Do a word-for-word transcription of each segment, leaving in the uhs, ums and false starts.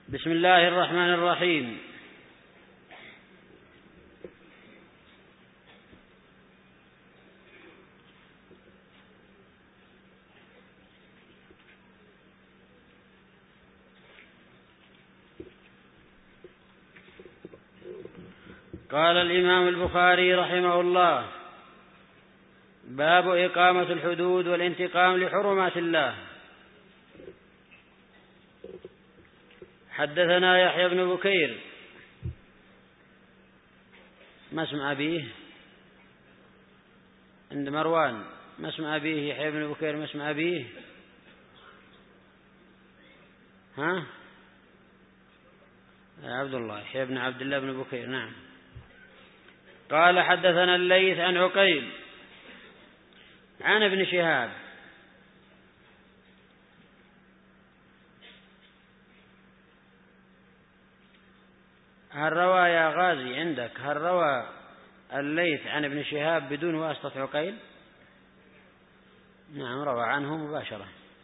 بسم الله الرحمن الرحيم. قال الإمام البخاري رحمه الله: باب إقامة الحدود والانتقام لحرمات الله. حدثنا يحيى بن بكير، ما اسم أبيه؟ عند مروان ما اسم أبيه؟ يحيى بن بكير ما اسم أبيه؟ ها؟ عبد الله، يحيى بن عبد الله بن بكير. نعم. قال: حدثنا الليث عن عقيل عن ابن شهاب هل روى يا غازي عندك هل روى الليث عن ابن شهاب بدون واسطة عقيل؟ نعم، روى عنه مباشرة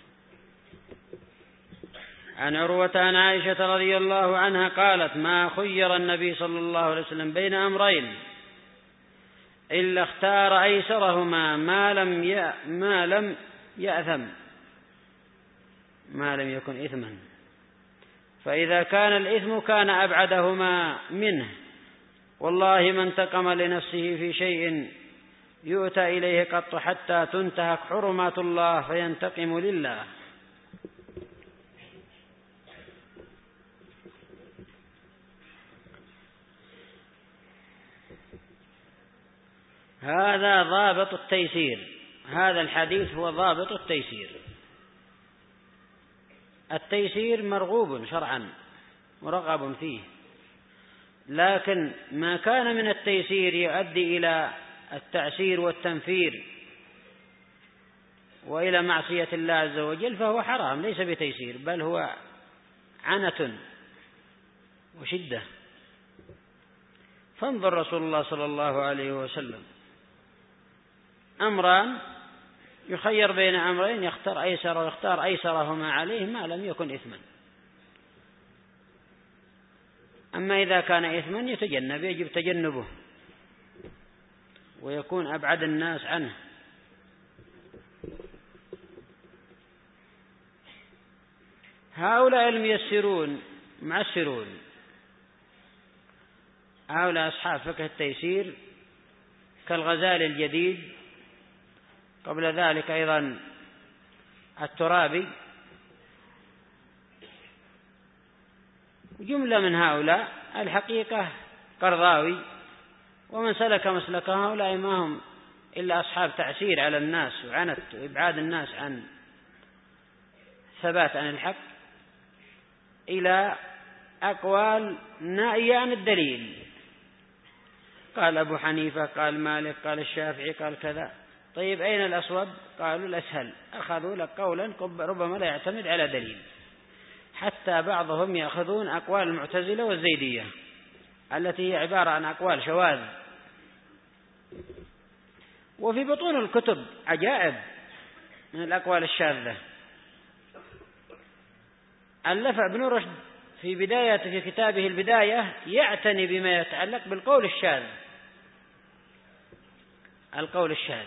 عن عروة عن عائشة رضي الله عنها قالت: ما خير النبي صلى الله عليه وسلم بين أمرين إلا اختار أيسرهما ما لم ي... ما لم يأثم ما لم يكن إثما، فإذا كان الإثم كان أبعدهما منه. والله ما انتقم لنفسه في شيء يؤتى إليه قط حتى تنتهك حرمات الله فينتقم لله. هذا ضابط التيسير، هذا الحديث هو ضابط التيسير. التيسير مرغوب شرعا مرغب فيه، لكن ما كان من التيسير يؤدي إلى التعسير والتنفير وإلى معصية الله عز وجل فهو حرام، ليس بتيسير بل هو عنة وشدة. فانظر رسول الله صلى الله عليه وسلم: أمران يخير بين أمرين يختار أيسر ويختار أيسرهما عليه ما لم يكن إثما. أما إذا كان إثما يتجنب، يجب تجنبه ويكون أبعد الناس عنه. هؤلاء الميسرون معسرون، هؤلاء أصحاب فقه التيسير كالغزالي الجديد، قبل ذلك أيضا الترابي، جملة من هؤلاء الحقيقة قرضاوي، ومن سلك مسلك هؤلاء ما هم إلا أصحاب تعسير على الناس وعنت وإبعاد الناس عن ثبات عن الحق إلى أقوال نائية عن الدليل. قال أبو حنيفة، قال مالك، قال الشافعي، قال كذا. طيب أين الأصوب؟ قالوا الأسهل. أخذوا لك قولا ربما لا يعتمد على دليل، حتى بعضهم يأخذون أقوال المعتزلة والزيدية التي هي عبارة عن أقوال شواذ. وفي بطون الكتب عجائب من الأقوال الشاذة. ألف ابن رشد في بداية في كتابه البداية يعتني بما يتعلق بالقول الشاذ، القول الشاذ.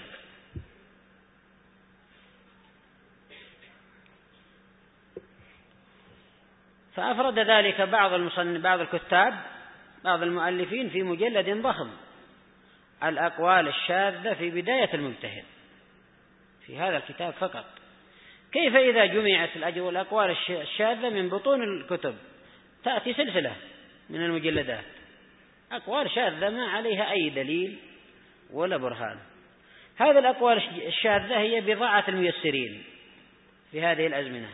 فأفرد ذلك بعض المصنف بعض الكتاب بعض المؤلفين في مجلد ضخم، الأقوال الشاذة في بداية المجتهد، في هذا الكتاب فقط. كيف إذا جمعت الأقوال الشاذة من بطون الكتب تأتي سلسلة من المجلدات، أقوال شاذة ما عليها أي دليل ولا برهان. هذه الأقوال الشاذة هي بضاعة الميسرين في هذه الأزمنة،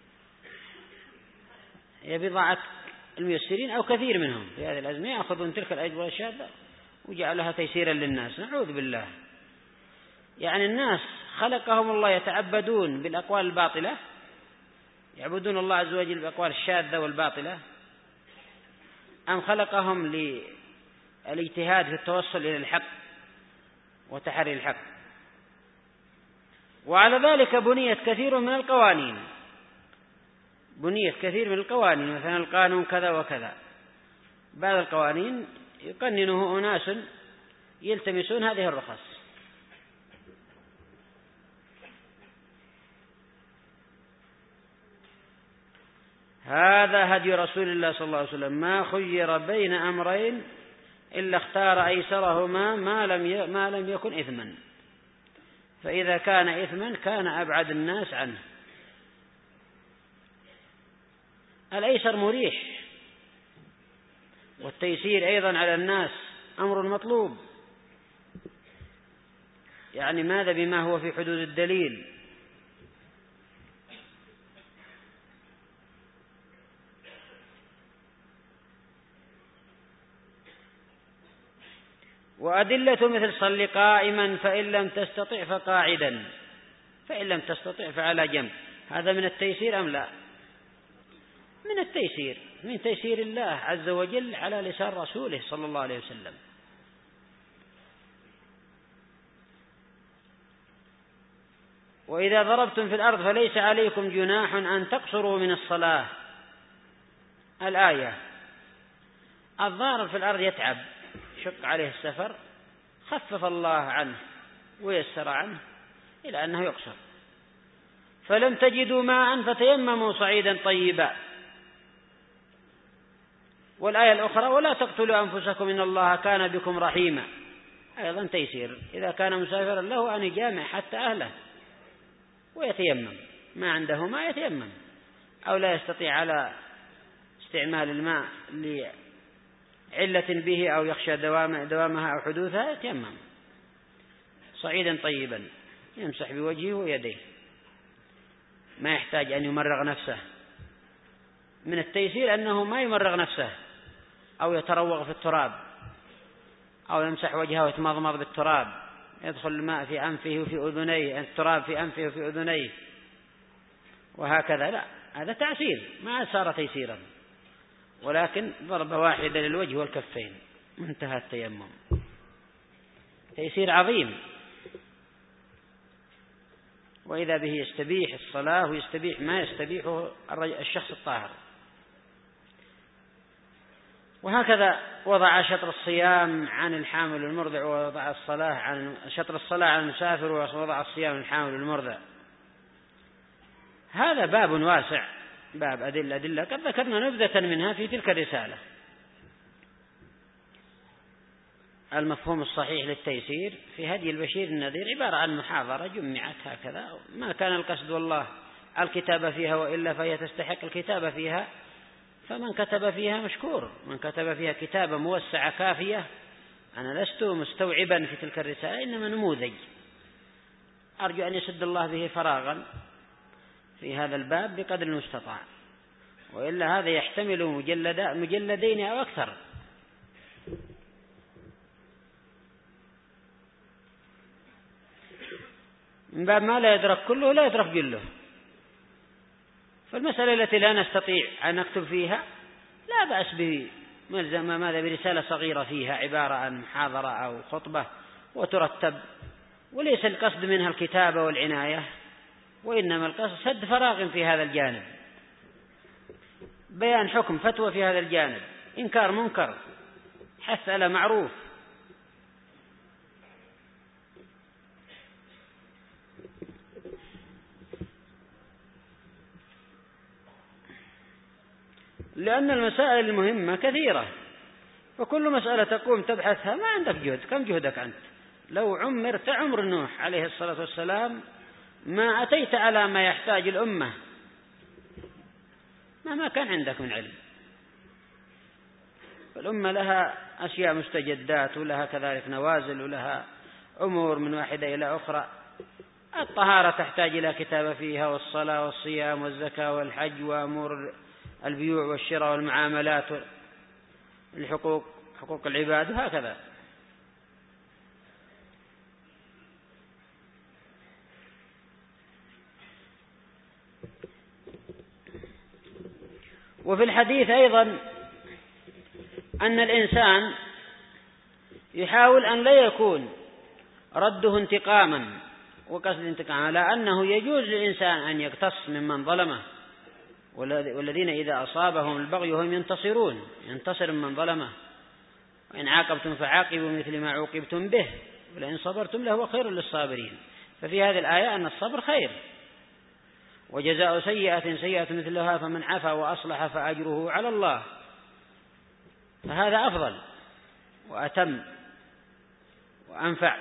هي بضاعة الميسرين أو كثير منهم في هذه الأزمنة يأخذون تلك الأقوال الشاذة وجعلها تيسيرا للناس. نعوذ بالله. يعني الناس خلقهم الله يتعبدون بالأقوال الباطلة، يعبدون الله عز وجل بالأقوال الشاذة والباطلة، أم خلقهم للاجتهاد في التوصل إلى الحق وتحري الحق؟ وعلى ذلك بنيت كثير من القوانين بنيت كثير من القوانين، مثلا القانون كذا وكذا، بعض القوانين يقننه أناس يلتمسون هذه الرخص. هذا هدي رسول الله صلى الله عليه وسلم، ما خير بين أمرين إلا اختار أيسرهما ما لم ما لم يكن إثما، فإذا كان إثما كان أبعد الناس عنه. الأيسر مريح، والتيسير أيضا على الناس أمر مطلوب، يعني ماذا بما هو في حدود الدليل. وأدلة مثل صل قائما فإن لم تستطع فقاعدا، فإن لم تستطع فعلى جنب، هذا من التيسير أم لا؟ من التيسير، من تيسير الله عز وجل على لسان رسوله صلى الله عليه وسلم. وإذا ضربتم في الأرض فليس عليكم جناح أن تقصروا من الصلاة. الآية، الضارب في الأرض يتعب، شق عليه السفر، خفف الله عنه ويسر عنه إلى أنه يقصر. فلم تجدوا ماء فتيمموا صعيدا طيبا. والآية الأخرى، ولا تقتلوا أنفسكم إن الله كان بكم رحيما، أيضا تيسير، إذا كان مسافرا له أن يجامع حتى أهله ويتيمم، ما عنده ما يتيمم، أو لا يستطيع على استعمال الماء لعلة به أو يخشى دوام دوامها أو حدوثها، يتيمم صعيدا طيبا يمسح بوجهه ويديه، ما يحتاج أن يمرغ نفسه. من التيسير أنه ما يمرغ نفسه أو يتروغ في التراب أو يمسح وجهه ويتمضمض بالتراب، يدخل الماء في أنفه وفي أذنيه، التراب في أنفه وفي أذنيه وهكذا، لا، هذا تعسير، ما صار تيسيرا، ولكن ضربة واحدة للوجه والكفين انتهى التيمم، تيسير عظيم. وإذا به يستبيح الصلاة ويستبيح ما يستبيحه الشخص الطاهر. وهكذا وضع شطر الصيام عن الحامل والمرضع، ووضع الصلاة عن شطر الصلاة عن المسافر، ووضع الصيام عن الحامل والمرضع. هذا باب واسع، باب أدلة أدلة قد ذكرنا نبذة منها في تلك الرسالة. المفهوم الصحيح للتيسير في هدي البشير النذير عبارة عن محاضرة جمعت هكذا، ما كان القصد والله الكتابة فيها، وإلا فهي تستحق الكتابة فيها، فمن كتب فيها مشكور، من كتب فيها كتابة موسعة كافية. أنا لست مستوعبا في تلك الرسالة، إنما نموذج أرجو أن يسد الله به فراغا في هذا الباب بقدر المستطاع، وإلا هذا يحتمل مجلدين أو أكثر. من باب ما لا يدرك كله لا يدرك جله. فالمسألة التي لا نستطيع أن نكتب فيها لا بأس بملزمة ماذا برسالة صغيرة فيها عبارة عن محاضرة أو خطبة وترتب، وليس القصد منها الكتابة والعناية، وإنما القصد سد فراغ في هذا الجانب، بيان حكم فتوى في هذا الجانب، إنكار منكر، حث على معروف. لأن المسائل المهمة كثيرة، وكل مسألة تقوم تبحثها ما عندك جهد. كم جهدك أنت؟ لو عمرت عمر نوح عليه الصلاة والسلام ما أتيت على ما يحتاج الأمة، ما كان عندك من علم. الأمة لها أشياء مستجدات، ولها كذلك نوازل، ولها أمور من واحدة إلى أخرى. الطهارة تحتاج إلى كتابة فيها، والصلاة والصيام والزكاة والحج وأمور البيوع والشراء والمعاملات والحقوق، حقوق العباد، وهكذا. وفي الحديث أيضا أن الإنسان يحاول أن لا يكون رده انتقاما وقصد انتقام، على أنه يجوز للإنسان أن يقتص ممن ظلمه والذين إذا أصابهم البغي هم ينتصرون، ينتصر من ظلمه. وإن عاقبتم فعاقبوا مثل ما عوقبتم به ولئن صبرتم لهو خير للصابرين. ففي هذه الآية أن الصبر خير. وجزاء سيئة سيئة مثلها فمن عفا وأصلح فأجره على الله، فهذا أفضل وأتم وأنفع،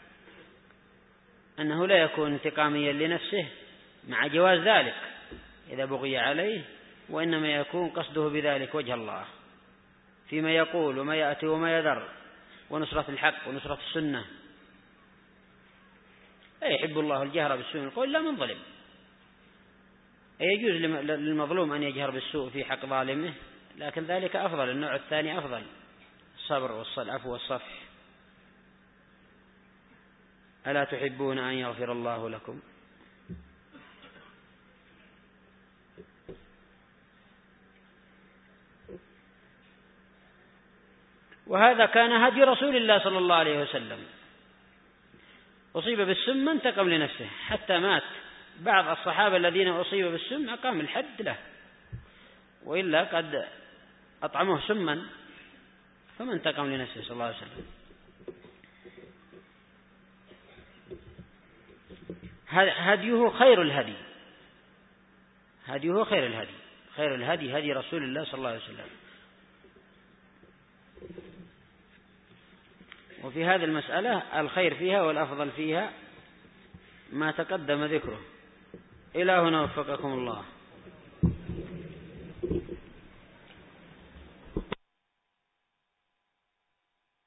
أنه لا يكون انتقاميا لنفسه مع جواز ذلك إذا بغي عليه، وإنما يكون قصده بذلك وجه الله فيما يقول وما يأتي وما يذر، ونصرة الحق ونصرة السنة. لا يحب الله الجهر بالسوء القول لا من ظلم. يجوز للمظلوم أن يجهر بالسوء في حق ظالمه، لكن ذلك أفضل، النوع الثاني أفضل، الصبر والعفو والصفح. ألا تحبون أن يغفر الله لكم؟ وهذا كان هدي رسول الله صلى الله عليه وسلم. أصيب بالسم انتقم لنفسه حتى مات. بعض الصحابة الذين أصيب بالسم أقام الحد له، وإلا قد أطعمه سما فما انتقم لنفسه صلى الله عليه وسلم. هديه خير الهدي، هديه خير الهدي، خير الهدي هدي رسول الله صلى الله عليه وسلم. وفي هذه المسألة الخير فيها والأفضل فيها ما تقدم ذكره. إلى هنا وفقكم الله.